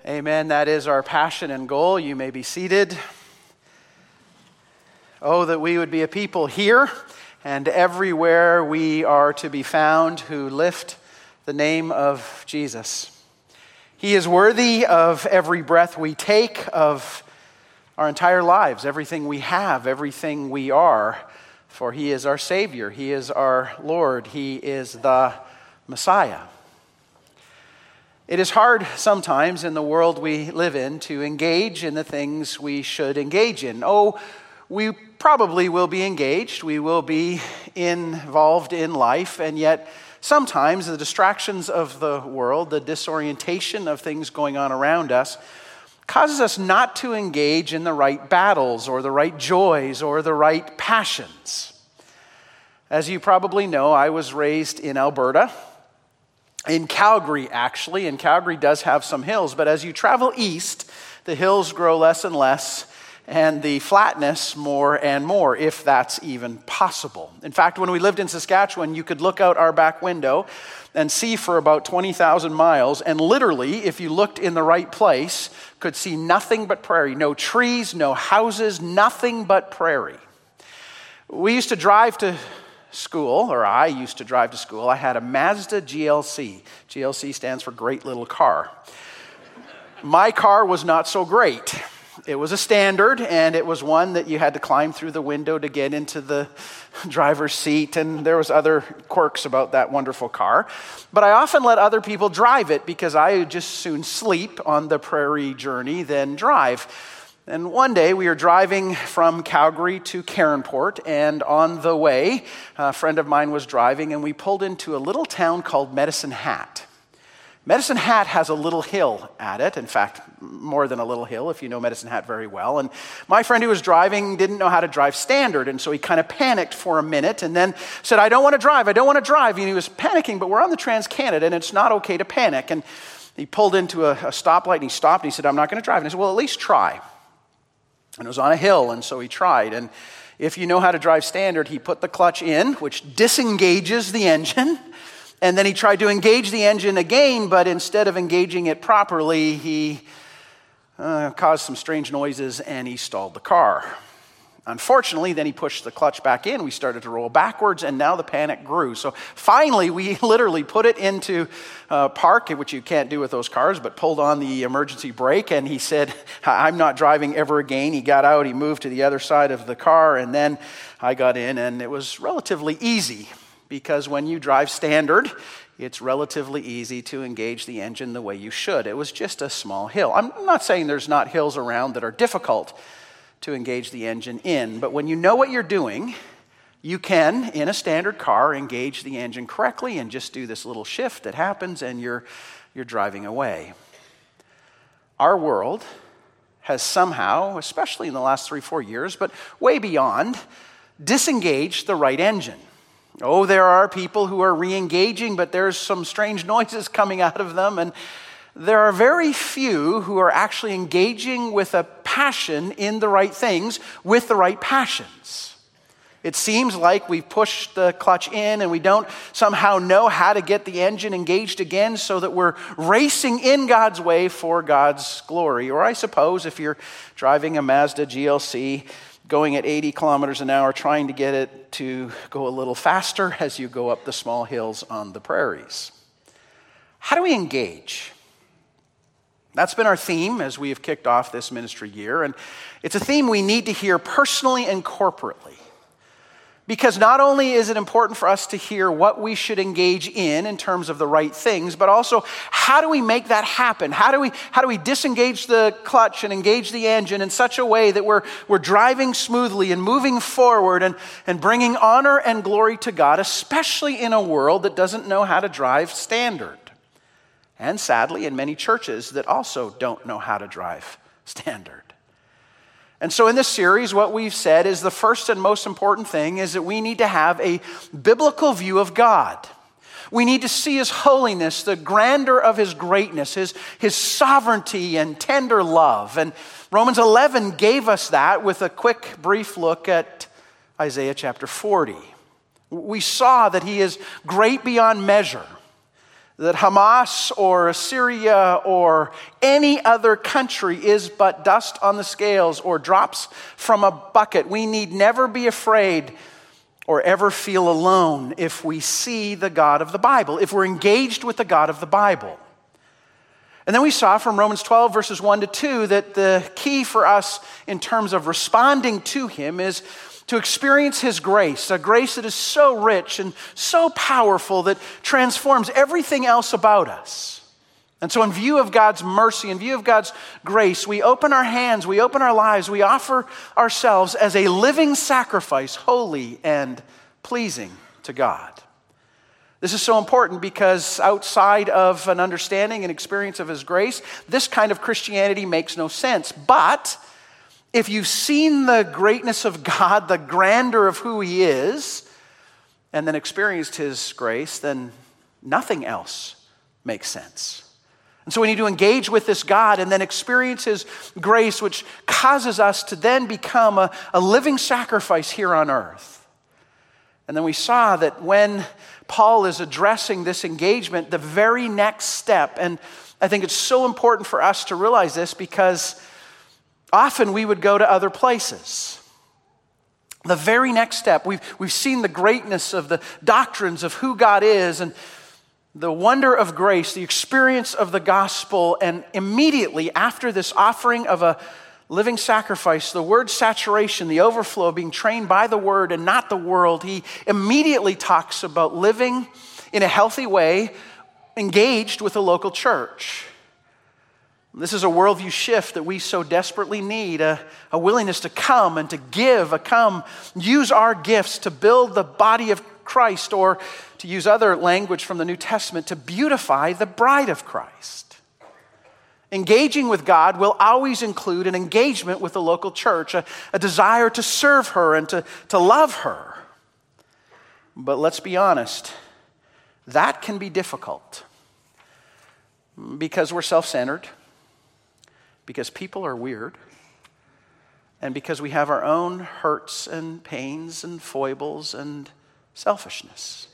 Amen. That is our passion and goal. You may be seated. Oh, that we would be a people here and everywhere we are to be found who lift the name of Jesus. He is worthy of every breath we take, of our entire lives, everything we have, everything we are, for He is our Savior. He is our Lord. He is the Messiah. It is hard sometimes in the world we live in to engage in the things we should engage in. Oh, we probably will be engaged. We will be involved in life, and yet sometimes the distractions of the world, the disorientation of things going on around us, causes us not to engage in the right battles or the right joys or the right passions. As you probably know, I was raised in Alberta. In Calgary, actually, and Calgary does have some hills, but as you travel east, the hills grow less and less, and the flatness more and more, if that's even possible. In fact, when we lived in Saskatchewan, you could look out our back window and see for about 20,000 miles, and literally, if you looked in the right place, could see nothing but prairie. No trees, no houses, nothing but prairie. We used to drive to school, or I used to drive to school. I had a Mazda GLC. GLC stands for Great Little Car. My car was not so great. It was a standard, and it was one that you had to climb through the window to get into the driver's seat, and there was other quirks about that wonderful car. But I often let other people drive it because I would just soon sleep on the prairie journey than drive. And one day we were driving from Calgary to Caronport, and on the way, a friend of mine was driving, and we pulled into a little town called Medicine Hat. Medicine Hat has a little hill at it, in fact, more than a little hill, if you know Medicine Hat very well. And my friend who was driving didn't know how to drive standard, and so he kind of panicked for a minute and then said, I don't want to drive. And he was panicking, but we're on the Trans-Canada, and it's not okay to panic. And he pulled into a stoplight, and he stopped, and he said, I'm not going to drive. And I said, well, at least try. And it was on a hill, and so he tried. And if you know how to drive standard, he put the clutch in, which disengages the engine. And then he tried to engage the engine again, but instead of engaging it properly, he caused some strange noises, and he stalled the car. Unfortunately, then he pushed the clutch back in. We started to roll backwards, and now the panic grew. So finally, we literally put it into park, which you can't do with those cars, but pulled on the emergency brake, and he said, I'm not driving ever again. He got out, he moved to the other side of the car, and then I got in, and it was relatively easy, because when you drive standard, it's relatively easy to engage the engine the way you should. It was just a small hill. I'm not saying there's not hills around that are difficult to engage the engine in. But when you know what you're doing, you can, in a standard car, engage the engine correctly and just do this little shift that happens, and you're driving away. Our world has somehow, especially in the last 3-4 years, but way beyond, disengaged the right engine. Oh, there are people who are re-engaging, but there's some strange noises coming out of them, and there are very few who are actually engaging with a passion in the right things with the right passions. It seems like we've pushed the clutch in and we don't somehow know how to get the engine engaged again, so that we're racing in God's way for God's glory. Or I suppose if you're driving a Mazda GLC going at 80 kilometers an hour, trying to get it to go a little faster as you go up the small hills on the prairies. How do we engage? That's been our theme as we have kicked off this ministry year, and it's a theme we need to hear personally and corporately. Because not only is it important for us to hear what we should engage in terms of the right things, but also how do we make that happen? How do we disengage the clutch and engage the engine in such a way that we're driving smoothly and moving forward and bringing honor and glory to God, especially in a world that doesn't know how to drive standard. And sadly, in many churches that also don't know how to drive standard. And so in this series, what we've said is the first and most important thing is that we need to have a biblical view of God. We need to see His holiness, the grandeur of His greatness, His sovereignty and tender love. And Romans 11 gave us that with a quick, brief look at Isaiah chapter 40. We saw that He is great beyond measure, that Hamas or Assyria or any other country is but dust on the scales or drops from a bucket. We need never be afraid or ever feel alone if we see the God of the Bible, if we're engaged with the God of the Bible. And then we saw from Romans 12, verses 1 to 2, that the key for us in terms of responding to him is to experience his grace, a grace that is so rich and so powerful that transforms everything else about us. And so in view of God's mercy, in view of God's grace, we open our hands, we open our lives, we offer ourselves as a living sacrifice, holy and pleasing to God. This is so important because outside of an understanding and experience of his grace, this kind of Christianity makes no sense. But if you've seen the greatness of God, the grandeur of who he is, and then experienced his grace, then nothing else makes sense. And so we need to engage with this God and then experience his grace, which causes us to then become a living sacrifice here on earth. And then we saw that when Paul is addressing this engagement, the very next step, and I think it's so important for us to realize this because often we would go to other places. The very next step, we've seen the greatness of the doctrines of who God is and the wonder of grace, the experience of the gospel, and immediately after this offering of a living sacrifice, the word saturation, the overflow, being trained by the word and not the world, he immediately talks about living in a healthy way, engaged with a local church. This is a worldview shift that we so desperately need, a willingness to come and to give, use our gifts to build the body of Christ, or to use other language from the New Testament, to beautify the bride of Christ. Engaging with God will always include an engagement with the local church, a desire to serve her and to love her. But let's be honest, that can be difficult because we're self-centered, because people are weird, and because we have our own hurts and pains and foibles and selfishness.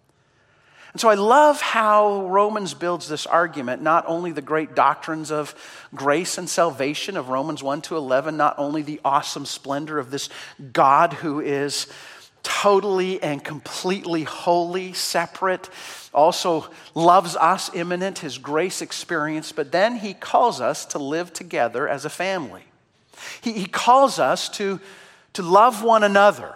And so I love how Romans builds this argument, not only the great doctrines of grace and salvation of Romans 1 to 11, not only the awesome splendor of this God who is totally and completely holy, separate, also loves us, immanent, his grace experience, but then he calls us to live together as a family. He calls us to love one another.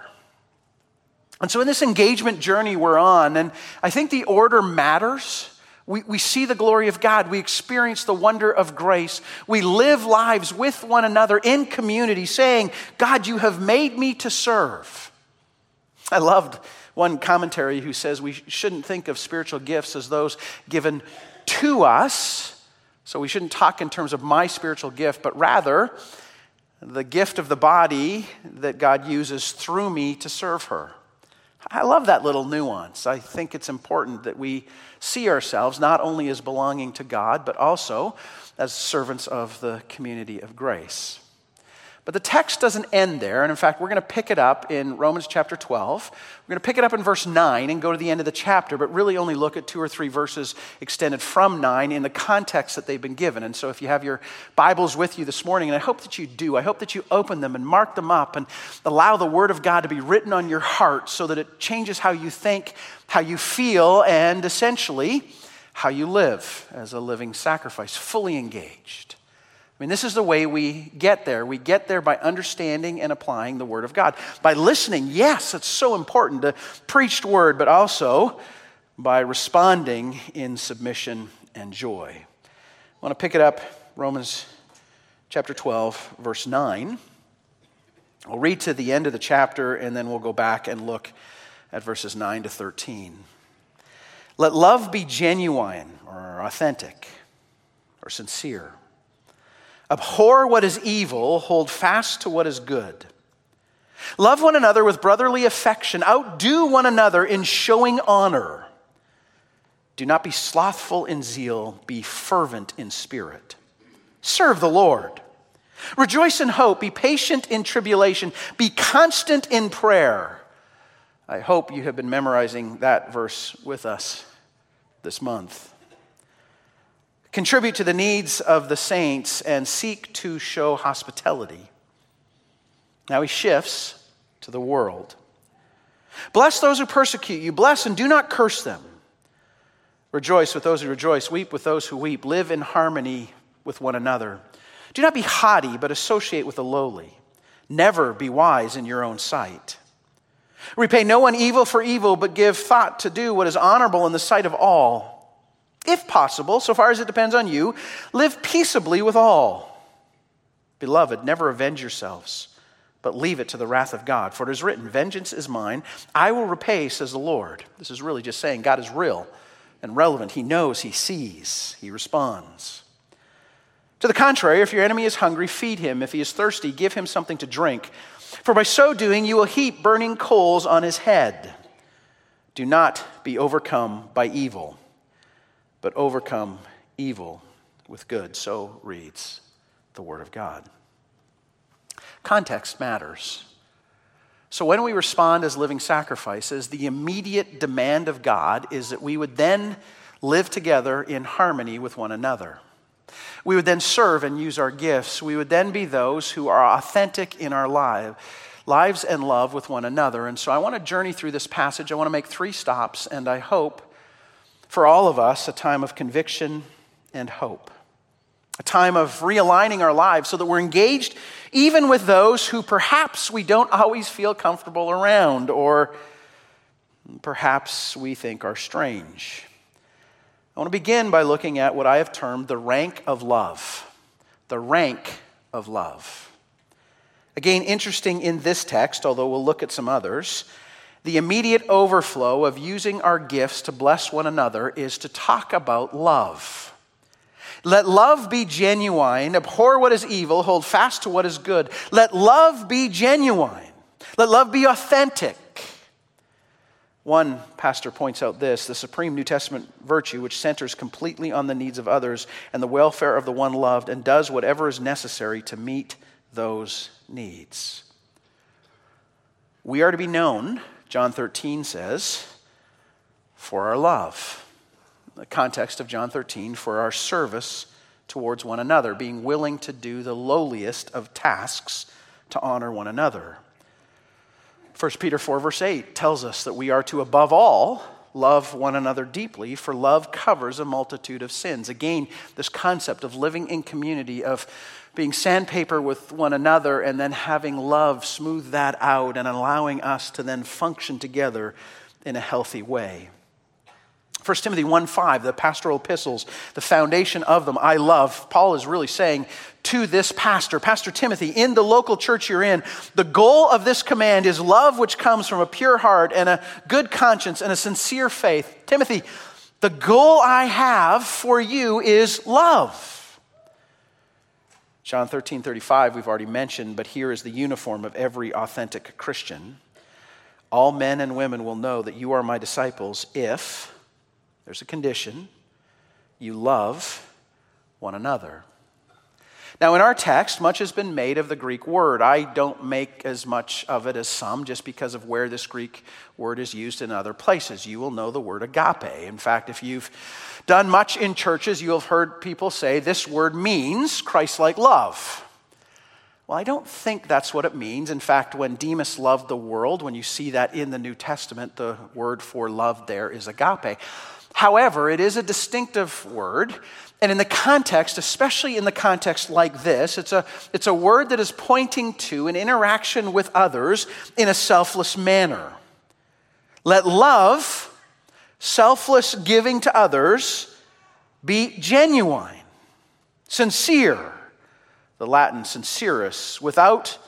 And so in this engagement journey we're on, and I think the order matters. We see the glory of God. We experience the wonder of grace. We live lives with one another in community saying, God, you have made me to serve. I loved one commentary who says we shouldn't think of spiritual gifts as those given to us. So we shouldn't talk in terms of my spiritual gift, but rather the gift of the body that God uses through me to serve her. I love that little nuance. I think it's important that we see ourselves not only as belonging to God, but also as servants of the community of grace. But the text doesn't end there, and in fact, we're going to pick it up in Romans chapter 12. We're going to pick it up in verse 9 and go to the end of the chapter, but really only look at 2 or 3 verses extended from 9 in the context that they've been given. And so if you have your Bibles with you this morning, and I hope that you do, I hope that you open them and mark them up and allow the Word of God to be written on your heart so that it changes how you think, how you feel, and essentially how you live as a living sacrifice, fully engaged. I mean, this is the way we get there. We get there by understanding and applying the Word of God. By listening, yes, it's so important, the preached Word, but also by responding in submission and joy. I want to pick it up, Romans chapter 12, verse 9. I'll read to the end of the chapter, and then we'll go back and look at verses 9 to 13. Let love be genuine or authentic or sincere. Abhor what is evil, hold fast to what is good. Love one another with brotherly affection. Outdo one another in showing honor. Do not be slothful in zeal, be fervent in spirit. Serve the Lord. Rejoice in hope, be patient in tribulation, be constant in prayer. I hope you have been memorizing that verse with us this month. contribute to the needs of the saints, and seek to show hospitality. Now he shifts to the world. Bless those who persecute you. Bless and do not curse them. Rejoice with those who rejoice. Weep with those who weep. Live in harmony with one another. Do not be haughty, but associate with the lowly. Never be wise in your own sight. Repay no one evil for evil, but give thought to do what is honorable in the sight of all. If possible, so far as it depends on you, live peaceably with all. Beloved, never avenge yourselves, but leave it to the wrath of God. For it is written, vengeance is mine, I will repay, says the Lord. This is really just saying God is real and relevant. He knows, he sees, he responds. To the contrary, if your enemy is hungry, feed him. If he is thirsty, give him something to drink. For by so doing, you will heap burning coals on his head. Do not be overcome by evil, but overcome evil with good. So reads the Word of God. Context matters. So when we respond as living sacrifices, the immediate demand of God is that we would then live together in harmony with one another. We would then serve and use our gifts. We would then be those who are authentic in our lives and love with one another. And so I want to journey through this passage. I want to make 3 stops, and I hope for all of us a time of conviction and hope. A time of realigning our lives so that we're engaged even with those who perhaps we don't always feel comfortable around, or perhaps we think are strange. I want to begin by looking at what I have termed the rank of love. The rank of love. Again, interesting in this text, although we'll look at some others, the immediate overflow of using our gifts to bless one another is to talk about love. Let love be genuine, abhor what is evil, hold fast to what is good. Let love be genuine. Let love be authentic. One pastor points out this: the supreme New Testament virtue which centers completely on the needs of others and the welfare of the one loved, and does whatever is necessary to meet those needs. We are to be known, John 13 says, for our love. The context of John 13, for our service towards one another, being willing to do the lowliest of tasks to honor one another. 1 Peter 4 verse 8 tells us that we are to, above all, love one another deeply, for love covers a multitude of sins. Again, this concept of living in community, of being sandpaper with one another and then having love smooth that out and allowing us to then function together in a healthy way. 1 Timothy 1:5, the pastoral epistles, the foundation of them, I love. Paul is really saying to this pastor, Pastor Timothy, in the local church you're in, the goal of this command is love which comes from a pure heart and a good conscience and a sincere faith. Timothy, the goal I have for you is love. John 13:35, we've already mentioned, but here is the uniform of every authentic Christian. All men and women will know that you are my disciples if, there's a condition, you love one another. Now in our text, much has been made of the Greek word. I don't make as much of it as some just because of where this Greek word is used in other places. You will know the word agape. In fact, if you've done much in churches, you'll have heard people say this word means Christ-like love. Well, I don't think that's what it means. In fact, when Demas loved the world, when you see that in the New Testament, the word for love there is agape. However, it is a distinctive word, and in the context, especially in the context like this, it's a word that is pointing to an interaction with others in a selfless manner. Let love, selfless giving to others, be genuine, sincere, the Latin sincerus, without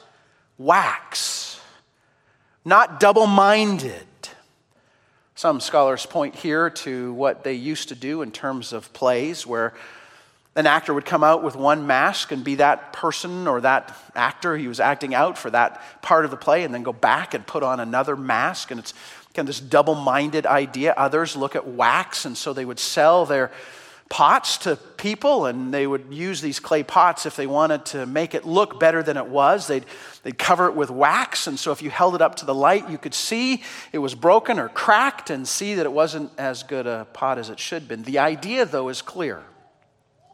wax, not double-minded. Some scholars point here to what they used to do in terms of plays, where an actor would come out with one mask and be that person or that actor he was acting out for that part of the play, and then go back and put on another mask. And it's kind of this double-minded idea. Others look at wax, and so they would sell their pots to people, and they would use these clay pots if they wanted to make it look better than it was. They'd cover it with wax, and so if you held it up to the light, you could see it was broken or cracked and see that it wasn't as good a pot as it should have been. The idea, though, is clear.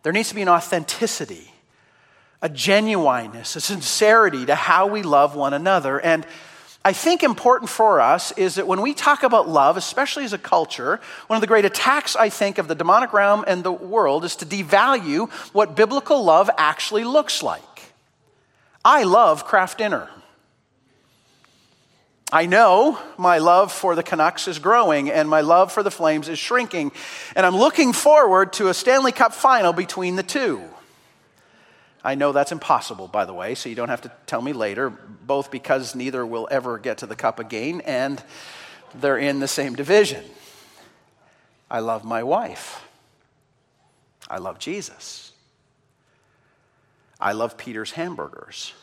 There needs to be an authenticity, a genuineness, a sincerity to how we love one another. And I think important for us is that when we talk about love, especially as a culture, one of the great attacks, I think, of the demonic realm and the world is to devalue what biblical love actually looks like. I love Kraft Dinner. I know my love for the Canucks is growing and my love for the Flames is shrinking. And I'm looking forward to a Stanley Cup final between the two. I know that's impossible, by the way, so you don't have to tell me later, both because neither will ever get to the cup again and they're in the same division. I love my wife. I love Jesus. I love Peter's hamburgers.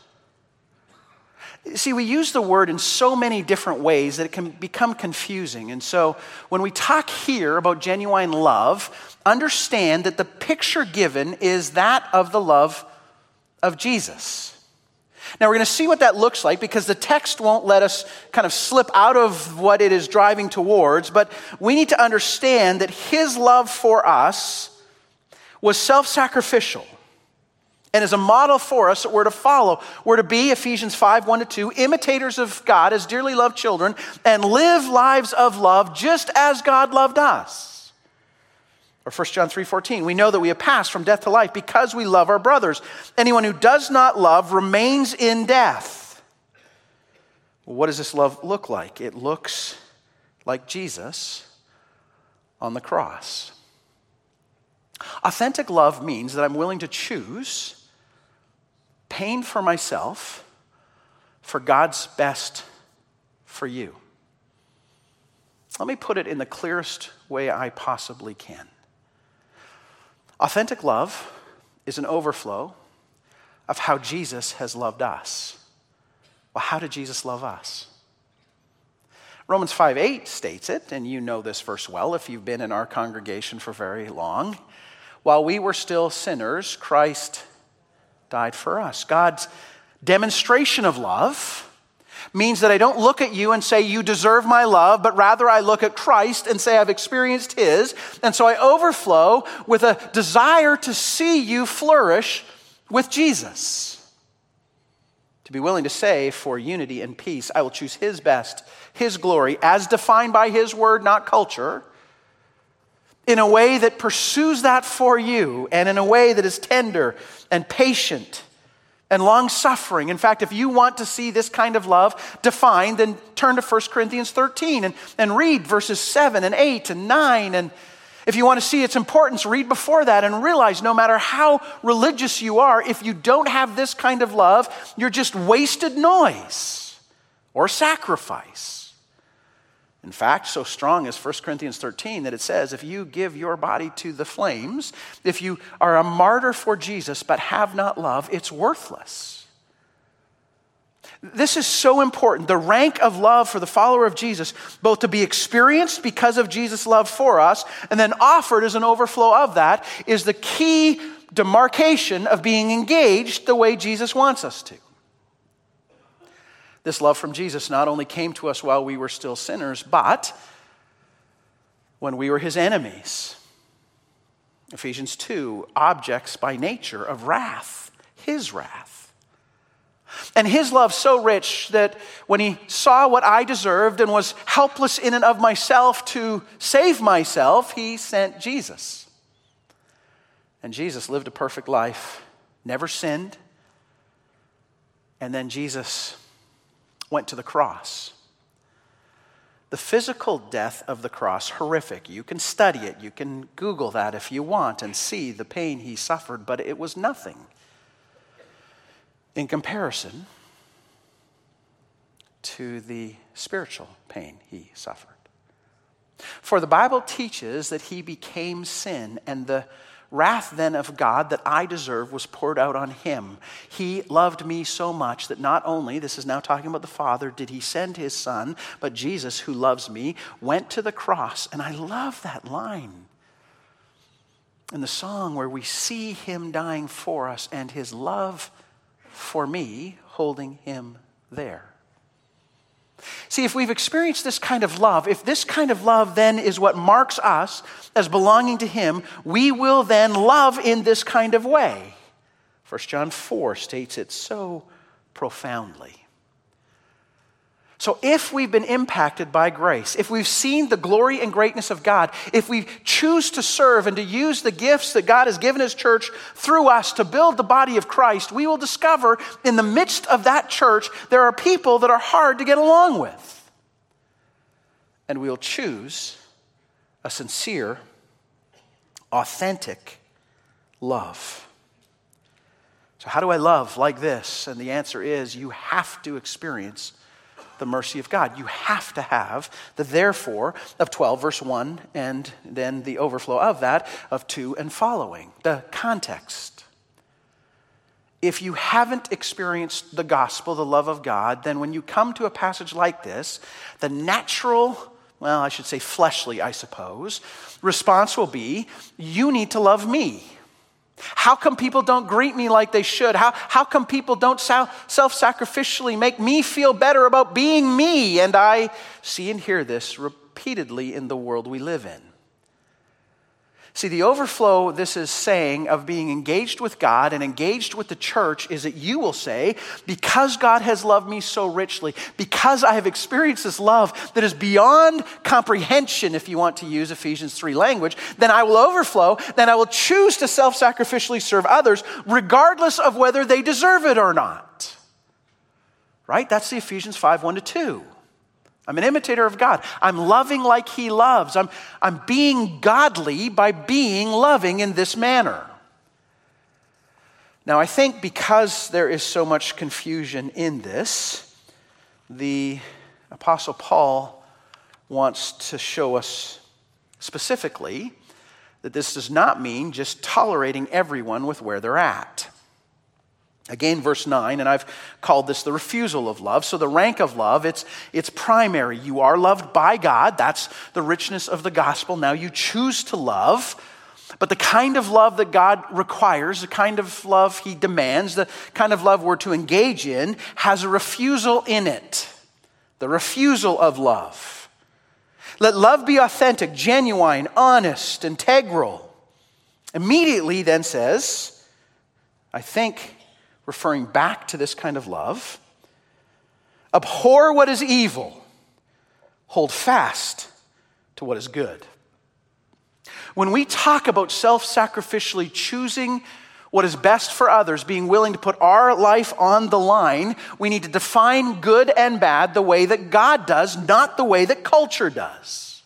See, we use the word in so many different ways that it can become confusing. And so when we talk here about genuine love, understand that the picture given is that of the love of Jesus. Now we're going to see what that looks like because the text won't let us kind of slip out of what it is driving towards, but we need to understand that his love for us was self-sacrificial and is a model for us that we're to follow. We're to be, Ephesians 5, 1-2, imitators of God as dearly loved children and live lives of love just as God loved us. Or 1 John 3:14, we know that we have passed from death to life because we love our brothers. Anyone who does not love remains in death. Well, what does this love look like? It looks like Jesus on the cross. Authentic love means that I'm willing to choose pain for myself for God's best for you. Let me put it in the clearest way I possibly can. Authentic love is an overflow of how Jesus has loved us. Well, how did Jesus love us? Romans 5:8 states it, and you know this verse well if you've been in our congregation for very long. While we were still sinners, Christ died for us. God's demonstration of love means that I don't look at you and say, you deserve my love, but rather I look at Christ and say, I've experienced his. And so I overflow with a desire to see you flourish with Jesus. To be willing to say, for unity and peace, I will choose his best, his glory, as defined by his word, not culture, in a way that pursues that for you and in a way that is tender and patient and long-suffering. In fact, if you want to see this kind of love defined, then turn to 1 Corinthians 13 and read verses 7 and 8 and 9. And if you want to see its importance, read before that and realize no matter how religious you are, if you don't have this kind of love, you're just wasted noise or sacrifice. In fact, so strong is 1 Corinthians 13 that it says, if you give your body to the flames, if you are a martyr for Jesus but have not love, it's worthless. This is so important. The rank of love for the follower of Jesus, both to be experienced because of Jesus' love for us and then offered as an overflow of that, is the key demarcation of being engaged the way Jesus wants us to. This love from Jesus not only came to us while we were still sinners, but when we were his enemies. Ephesians 2, objects by nature of wrath, his wrath. And his love so rich that when he saw what I deserved and was helpless in and of myself to save myself, he sent Jesus. And Jesus lived a perfect life, never sinned. And then Jesus went to the cross. The physical death of the cross, horrific. You can study it. You can Google that if you want and see the pain he suffered, but it was nothing in comparison to the spiritual pain he suffered. For the Bible teaches that he became sin, and the wrath then of God that I deserve was poured out on him. He loved me so much that not only, this is now talking about the Father, did he send his Son, but Jesus, who loves me, went to the cross. And I love that line in the song where we see him dying for us and his love for me holding him there. See, if we've experienced this kind of love, if this kind of love then is what marks us as belonging to him, we will then love in this kind of way. 1 John 4 states it so profoundly. So if we've been impacted by grace, if we've seen the glory and greatness of God, if we choose to serve and to use the gifts that God has given his church through us to build the body of Christ, we will discover in the midst of that church there are people that are hard to get along with. And we'll choose a sincere, authentic love. So how do I love like this? And the answer is you have to experience the mercy of God. You have to have the therefore of 12 verse 1 and then the overflow of that of 2 and following. The context. If you haven't experienced the gospel, the love of God, then when you come to a passage like this, the natural, well, I should say fleshly, I suppose, response will be, you need to love me. How come people don't greet me like they should? How come people don't self-sacrificially make me feel better about being me? And I see and hear this repeatedly in the world we live in. See, the overflow this is saying of being engaged with God and engaged with the church is that you will say, because God has loved me so richly, because I have experienced this love that is beyond comprehension, if you want to use Ephesians 3 language, then I will overflow, then I will choose to self-sacrificially serve others regardless of whether they deserve it or not. Right? That's the Ephesians 5, 1-2. I'm an imitator of God. I'm loving like he loves. I'm being godly by being loving in this manner. Now, I think because there is so much confusion in this, the Apostle Paul wants to show us specifically that this does not mean just tolerating everyone with where they're at. Again, verse 9, and I've called this the refusal of love. So the rank of love, it's primary. You are loved by God. That's the richness of the gospel. Now you choose to love. But the kind of love that God requires, the kind of love he demands, the kind of love we're to engage in, has a refusal in it. The refusal of love. Let love be authentic, genuine, honest, integral. Immediately then says, I think, referring back to this kind of love, abhor what is evil, hold fast to what is good. When we talk about self-sacrificially choosing what is best for others, being willing to put our life on the line, we need to define good and bad the way that God does, not the way that culture does.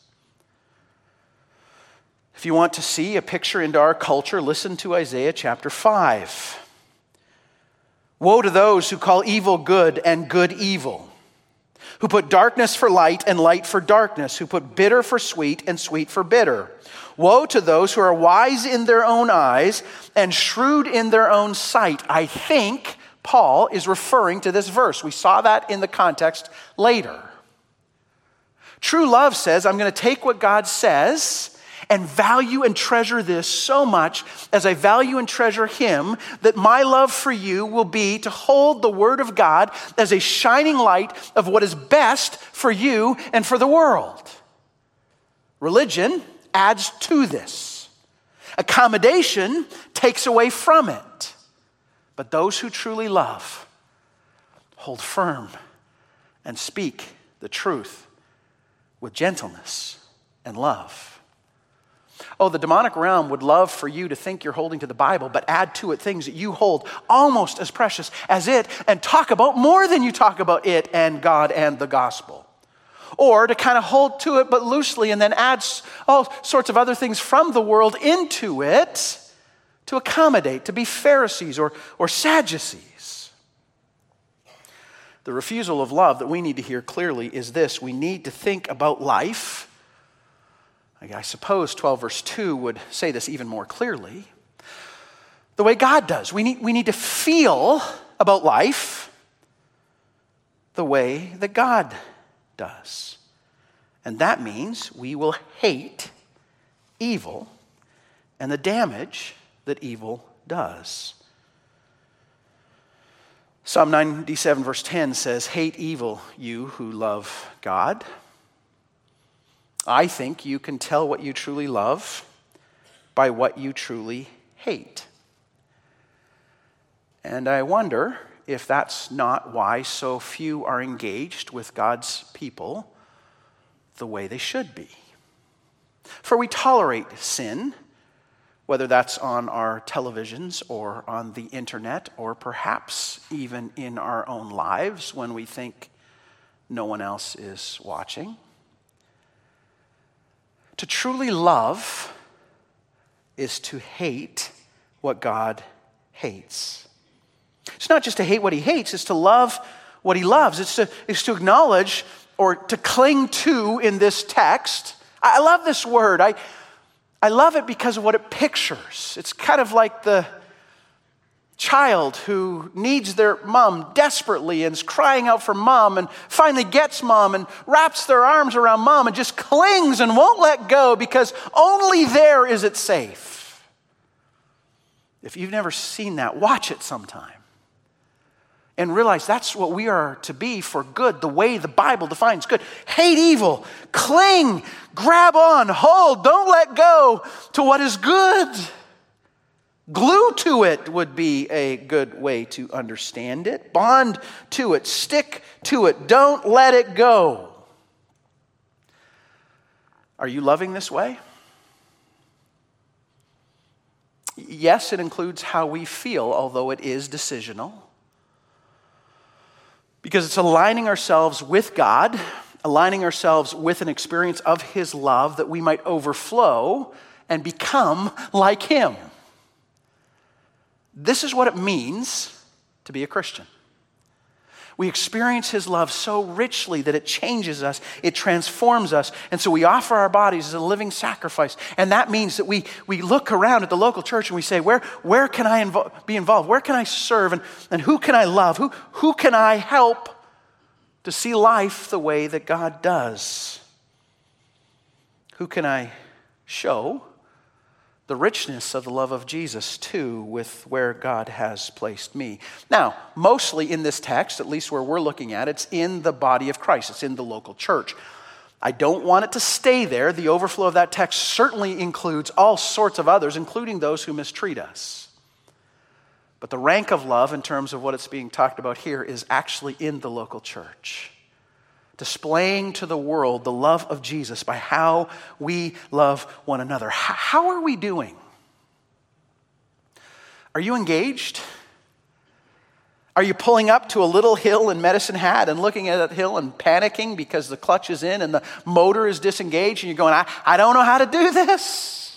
If you want to see a picture into our culture, listen to Isaiah chapter 5. Woe to those who call evil good and good evil, who put darkness for light and light for darkness, who put bitter for sweet and sweet for bitter. Woe to those who are wise in their own eyes and shrewd in their own sight. I think Paul is referring to this verse. We saw that in the context later. True love says, I'm going to take what God says and value and treasure this so much as I value and treasure him, that my love for you will be to hold the word of God as a shining light of what is best for you and for the world. Religion adds to this. Accommodation takes away from it. But those who truly love hold firm and speak the truth with gentleness and love. Oh, the demonic realm would love for you to think you're holding to the Bible, but add to it things that you hold almost as precious as it, and talk about more than you talk about it and God and the gospel. Or to kind of hold to it but loosely and then add all sorts of other things from the world into it to accommodate, to be Pharisees or Sadducees. The refusal of love that we need to hear clearly is this: we need to think about life. I suppose 12 verse 2 would say this even more clearly. The way God does. We need to feel about life the way that God does. And that means we will hate evil and the damage that evil does. Psalm 97 verse 10 says, "Hate evil, you who love God." I think you can tell what you truly love by what you truly hate. And I wonder if that's not why so few are engaged with God's people the way they should be. For we tolerate sin, whether that's on our televisions or on the internet or perhaps even in our own lives when we think no one else is watching. To truly love is to hate what God hates. It's not just to hate what he hates, it's to love what he loves. It's to acknowledge or to cling to in this text. I love this word. I love it because of what it pictures. It's kind of like the child who needs their mom desperately and is crying out for mom and finally gets mom and wraps their arms around mom and just clings and won't let go because only there is it safe. If you've never seen that, watch it sometime and realize that's what we are to be for good, the way the Bible defines good. Hate evil, cling, grab on, hold, don't let go to what is good. Glue to it would be a good way to understand it. Bond to it, stick to it, don't let it go. Are you loving this way? Yes, it includes how we feel, although it is decisional. Because it's aligning ourselves with God, aligning ourselves with an experience of his love that we might overflow and become like him. This is what it means to be a Christian. We experience his love so richly that it changes us, it transforms us, and so we offer our bodies as a living sacrifice. And that means that we look around at the local church and we say, where can I be involved? Where can I serve? And who can I love? Who can I help to see life the way that God does? Who can I show the richness of the love of Jesus to with where God has placed me? Now, mostly in this text, at least where we're looking at, it's in the body of Christ. It's in the local church. I don't want it to stay there. The overflow of that text certainly includes all sorts of others, including those who mistreat us. But the rank of love in terms of what it's being talked about here is actually in the local church. Displaying to the world the love of Jesus by how we love one another. How are we doing? Are you engaged? Are you pulling up to a little hill in Medicine Hat and looking at that hill and panicking because the clutch is in and the motor is disengaged and you're going, I don't know how to do this?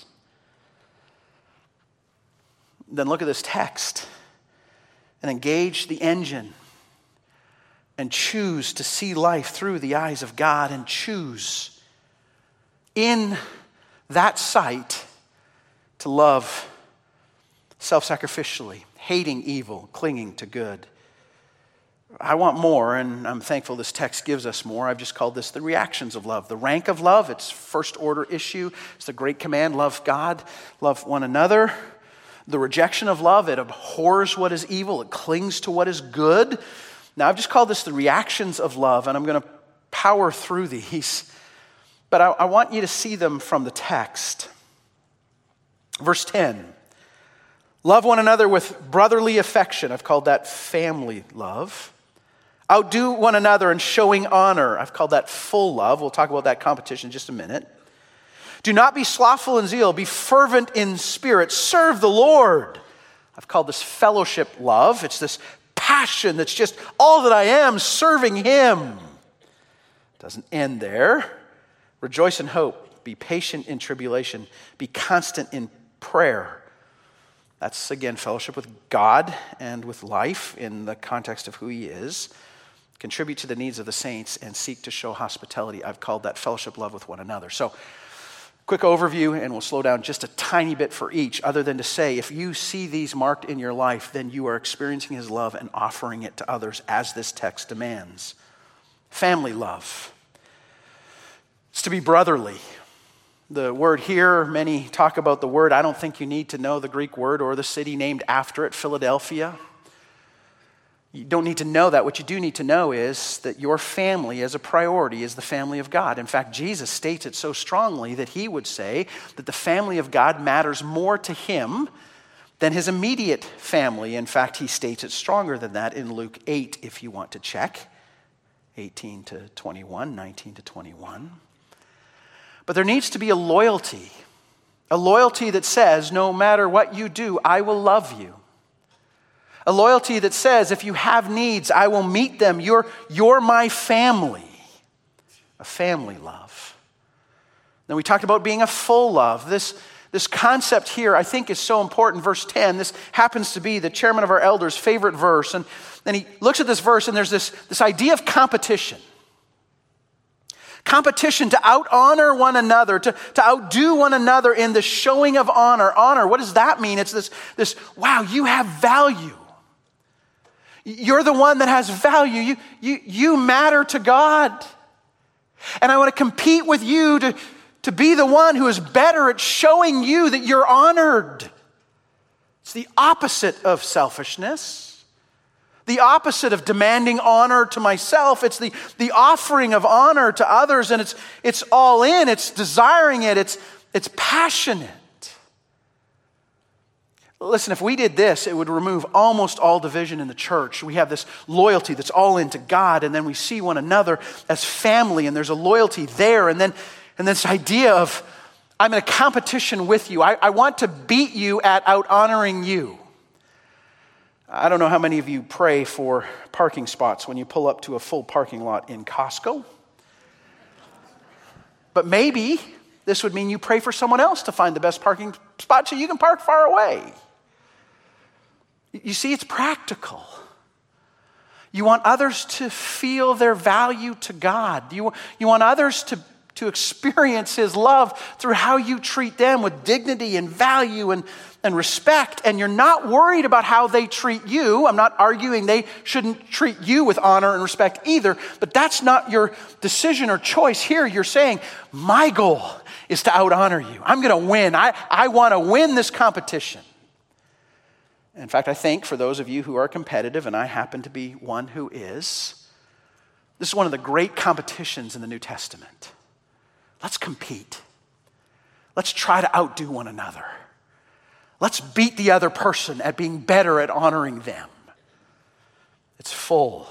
Then look at this text and engage the engine. And choose to see life through the eyes of God and choose in that sight to love self-sacrificially, hating evil, clinging to good. I want more, and I'm thankful this text gives us more. I've just called this the reactions of love. The rank of love, it's first order issue. It's the great command, love God, love one another. The rejection of love, it abhors what is evil, it clings to what is good. Now, I've just called this the reactions of love, and I'm going to power through these. But I want you to see them from the text. Verse 10, love one another with brotherly affection. I've called that family love. Outdo one another in showing honor. I've called that full love. We'll talk about that competition in just a minute. Do not be slothful in zeal. Be fervent in spirit. Serve the Lord. I've called this fellowship love. It's this passion that's just all that I am, serving him. Doesn't end there. Rejoice in hope. Be patient in tribulation. Be constant in prayer. That's, again, fellowship with God and with life in the context of who he is. Contribute to the needs of the saints and seek to show hospitality. I've called that fellowship love with one another. So, quick overview, and we'll slow down just a tiny bit for each, other than to say, if you see these marked in your life, then you are experiencing his love and offering it to others as this text demands. Family love. It's to be brotherly. The word here, many talk about the word. I don't think you need to know the Greek word or the city named after it, Philadelphia. You don't need to know that. What you do need to know is that your family as a priority is the family of God. In fact, Jesus states it so strongly that he would say that the family of God matters more to him than his immediate family. In fact, he states it stronger than that in Luke 8, if you want to check. 18 to 21, 19 to 21. But there needs to be a loyalty that says, no matter what you do, I will love you. A loyalty that says, if you have needs, I will meet them. You're my family. A family love. Then we talked about being a full love. This concept here, I think, is so important. Verse 10, this happens to be the chairman of our elders' favorite verse. And then he looks at this verse, and there's this idea of competition. Competition to out-honor one another, to outdo one another in the showing of honor. Honor, what does that mean? It's this wow, you have value. You're the one that has value. You matter to God. And I want to compete with you to be the one who is better at showing you that you're honored. It's the opposite of selfishness. The opposite of demanding honor to myself. It's the offering of honor to others, and it's all in. It's desiring it. It's passionate. Listen, if we did this, it would remove almost all division in the church. We have this loyalty that's all into God, and then we see one another as family, and there's a loyalty there. And then this idea of, I'm in a competition with you. I want to beat you at out-honoring you. I don't know how many of you pray for parking spots when you pull up to a full parking lot in Costco. But maybe this would mean you pray for someone else to find the best parking spot so you can park far away. You see, it's practical. You want others to feel their value to God. You want others to experience his love through how you treat them with dignity and value and respect. And you're not worried about how they treat you. I'm not arguing they shouldn't treat you with honor and respect either, but that's not your decision or choice here. You're saying, my goal is to out-honor you. I'm going to win. I want to win this competition. In fact, I think for those of you who are competitive, and I happen to be one who is, this is one of the great competitions in the New Testament. Let's compete. Let's try to outdo one another. Let's beat the other person at being better at honoring them. It's full.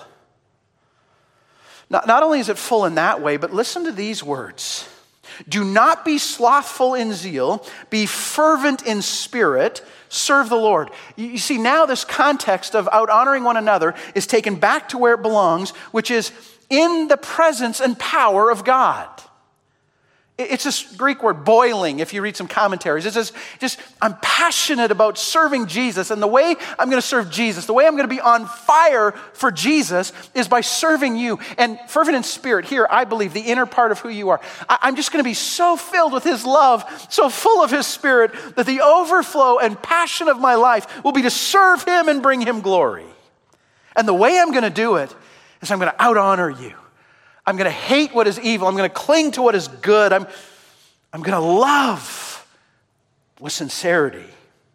Not only is it full in that way, but listen to these words. Do not be slothful in zeal, be fervent in spirit, serve the Lord. You see, now this context of out-honoring one another is taken back to where it belongs, which is in the presence and power of God. It's this Greek word, boiling, if you read some commentaries. It says, I'm passionate about serving Jesus, and the way I'm going to serve Jesus, the way I'm going to be on fire for Jesus is by serving you. And fervent in spirit, here, I believe, the inner part of who you are. I'm just going to be so filled with his love, so full of his spirit, that the overflow and passion of my life will be to serve him and bring him glory. And the way I'm going to do it is I'm going to out-honor you. I'm going to hate what is evil. I'm going to cling to what is good. I'm going to love with sincerity.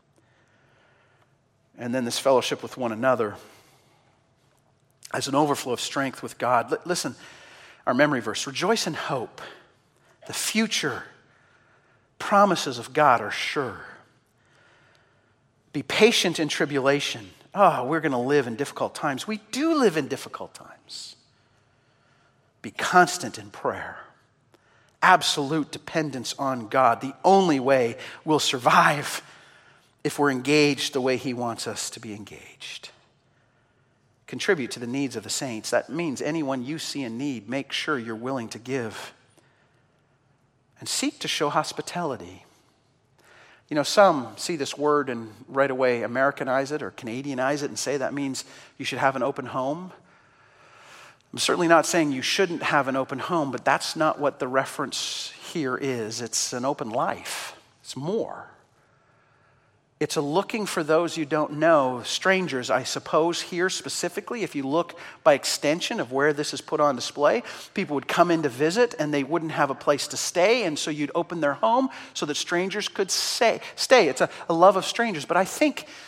And then this fellowship with one another as an overflow of strength with God. Listen, our memory verse, rejoice in hope. The future promises of God are sure. Be patient in tribulation. Oh, we're going to live in difficult times. We do live in difficult times. Be constant in prayer. Absolute dependence on God. The only way we'll survive if we're engaged the way he wants us to be engaged. Contribute to the needs of the saints. That means anyone you see in need, make sure you're willing to give. And seek to show hospitality. You know, some see this word and right away Americanize it or Canadianize it and say that means you should have an open home. I'm certainly not saying you shouldn't have an open home, but that's not what the reference here is. It's an open life. It's more. It's a looking for those you don't know, strangers, I suppose, here specifically. If you look by extension of where this is put on display, people would come in to visit and they wouldn't have a place to stay, and so you'd open their home so that strangers could stay. It's a love of strangers. But I think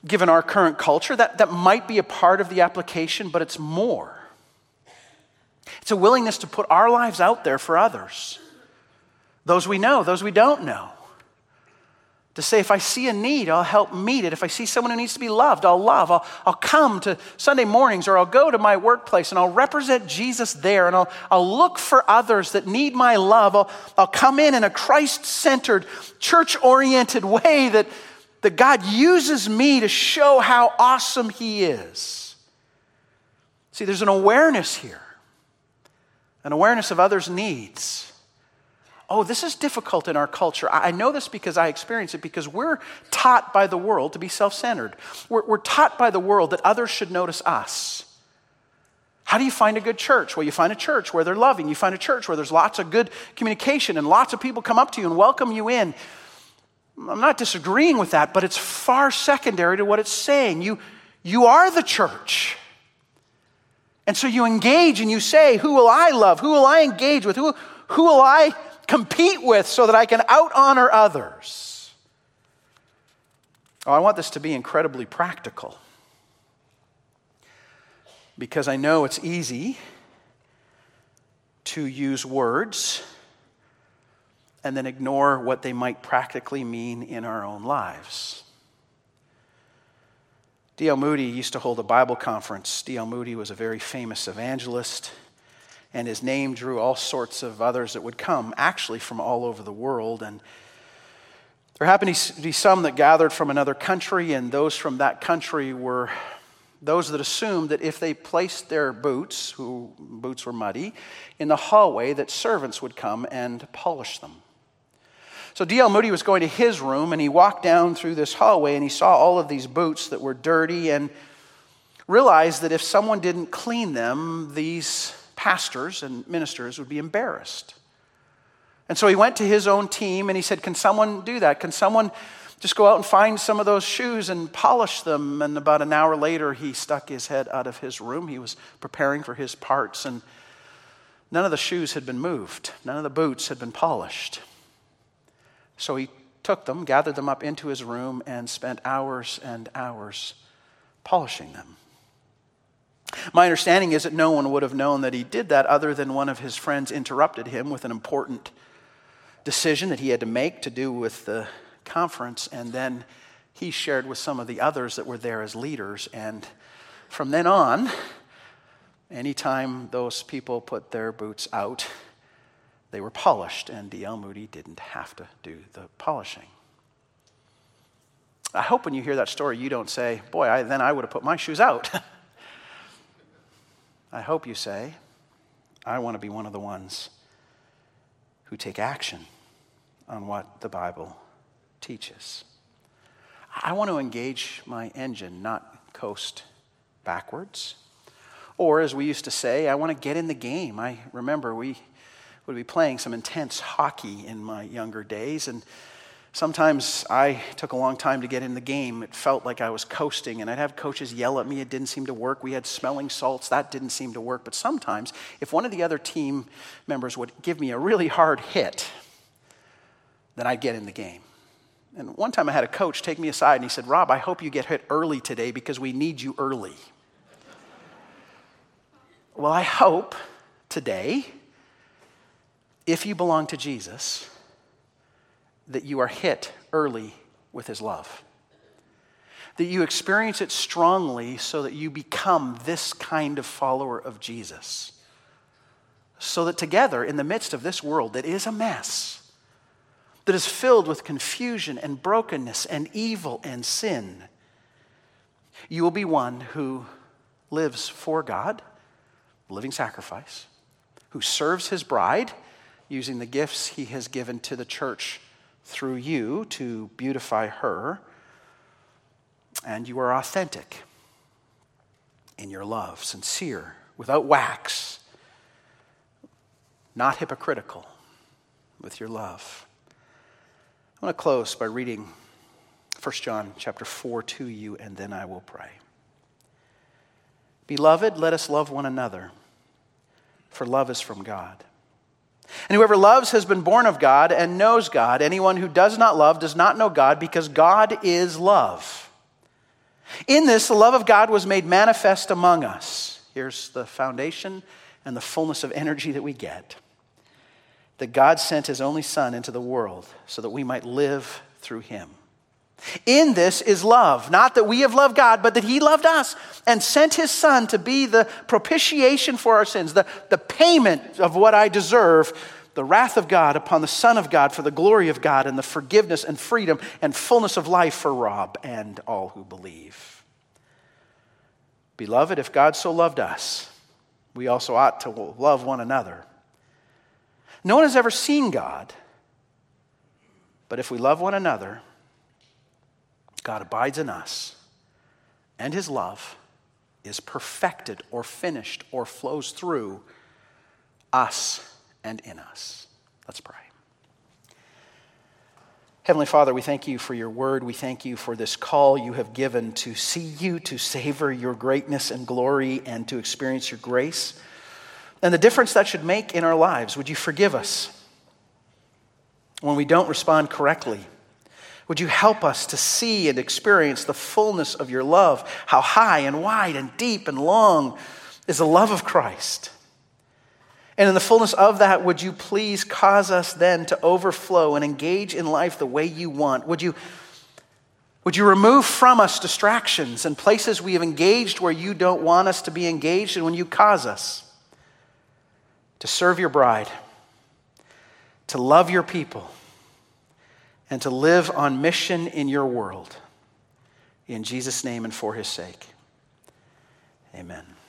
given our current culture, that might be a part of the application, but it's more. It's a willingness to put our lives out there for others. Those we know, those we don't know. To say, if I see a need, I'll help meet it. If I see someone who needs to be loved, I'll love. I'll come to Sunday mornings, or I'll go to my workplace and I'll represent Jesus there, and I'll look for others that need my love. I'll come in a Christ-centered, church-oriented way that God uses me to show how awesome He is. See, there's an awareness here, an awareness of others' needs. Oh, this is difficult in our culture. I know this because I experience it, because we're taught by the world to be self-centered. We're taught by the world that others should notice us. How do you find a good church? Well, you find a church where they're loving. You find a church where there's lots of good communication and lots of people come up to you and welcome you in. I'm not disagreeing with that, but it's far secondary to what it's saying. You are the church. And so you engage and you say, who will I love? Who will I engage with? Who will I compete with so that I can out-honor others? Oh, I want this to be incredibly practical, because I know it's easy to use words and then ignore what they might practically mean in our own lives. D.L. Moody used to hold a Bible conference. D.L. Moody was a very famous evangelist, and his name drew all sorts of others that would come, actually from all over the world. And there happened to be some that gathered from another country, and those from that country were those that assumed that if they placed their boots, whose boots were muddy, in the hallway, that servants would come and polish them. So D.L. Moody was going to his room, and he walked down through this hallway, and he saw all of these boots that were dirty, and realized that if someone didn't clean them, these pastors and ministers would be embarrassed. And so he went to his own team and he said, can someone do that? Can someone just go out and find some of those shoes and polish them? And about an hour later, he stuck his head out of his room. He was preparing for his parts, and none of the shoes had been moved. None of the boots had been polished. So he took them, gathered them up into his room, and spent hours and hours polishing them. My understanding is that no one would have known that he did that other than one of his friends interrupted him with an important decision that he had to make to do with the conference, and then he shared with some of the others that were there as leaders. And from then on, anytime those people put their boots out, they were polished, and D.L. Moody didn't have to do the polishing. I hope when you hear that story, you don't say, boy, then I would have put my shoes out. I hope you say, I want to be one of the ones who take action on what the Bible teaches. I want to engage my engine, not coast backwards. Or, as we used to say, I want to get in the game. I remember we would be playing some intense hockey in my younger days, and sometimes I took a long time to get in the game. It felt like I was coasting, and I'd have coaches yell at me. It didn't seem to work. We had smelling salts. That didn't seem to work. But sometimes, if one of the other team members would give me a really hard hit, then I'd get in the game. And one time I had a coach take me aside, and he said, Rob, I hope you get hit early today because we need you early. Well, I hope today, if you belong to Jesus, that you are hit early with his love. That you experience it strongly so that you become this kind of follower of Jesus. So that together, in the midst of this world that is a mess, that is filled with confusion and brokenness and evil and sin, you will be one who lives for God, living sacrifice, who serves his bride, using the gifts he has given to the church through you to beautify her, and you are authentic in your love, sincere, without wax, not hypocritical with your love. I want to close by reading 1 John chapter 4 to you, and then I will pray. Beloved, let us love one another, for love is from God. And whoever loves has been born of God and knows God. Anyone who does not love does not know God, because God is love. In this, the love of God was made manifest among us. Here's the foundation and the fullness of energy that we get. That God sent his only Son into the world so that we might live through him. In this is love, not that we have loved God, but that he loved us and sent his Son to be the propitiation for our sins, the payment of what I deserve, the wrath of God upon the Son of God for the glory of God and the forgiveness and freedom and fullness of life for Rob and all who believe. Beloved, if God so loved us, we also ought to love one another. No one has ever seen God, but if we love one another, God abides in us, and his love is perfected or finished or flows through us and in us. Let's pray. Heavenly Father, we thank you for your word. We thank you for this call you have given to see you, to savor your greatness and glory, and to experience your grace, and the difference that should make in our lives. Would you forgive us when we don't respond correctly? Would you help us to see and experience the fullness of your love? How high and wide and deep and long is the love of Christ? And in the fullness of that, would you please cause us then to overflow and engage in life the way you want? Would you remove from us distractions and places we have engaged where you don't want us to be engaged? And when you cause us to serve your bride, to love your people, and to live on mission in your world. In Jesus' name and for his sake. Amen.